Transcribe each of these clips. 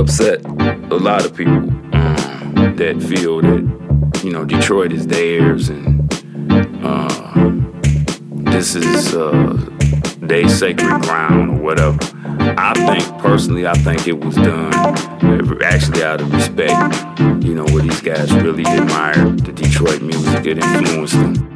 upset a lot of people that feel that, you know, Detroit is theirs and this is their sacred ground or whatever. I think it was done actually out of respect, you know, where these guys really admired the Detroit music that influenced them.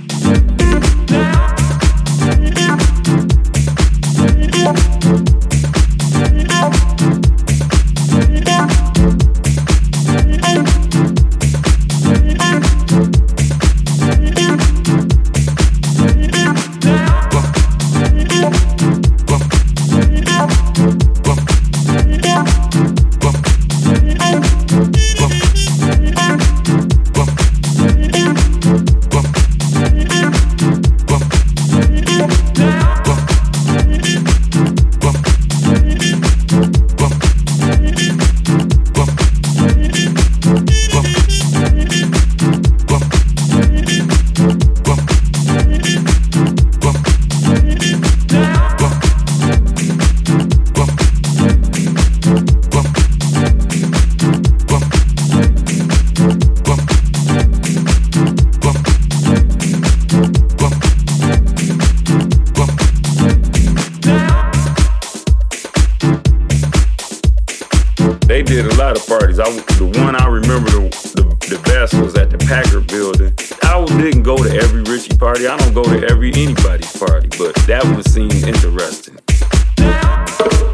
They did a lot of parties. The one I remember the best was at the Packard Building. I didn't go to every Richie party. I don't go to anybody's party, but that one seemed interesting.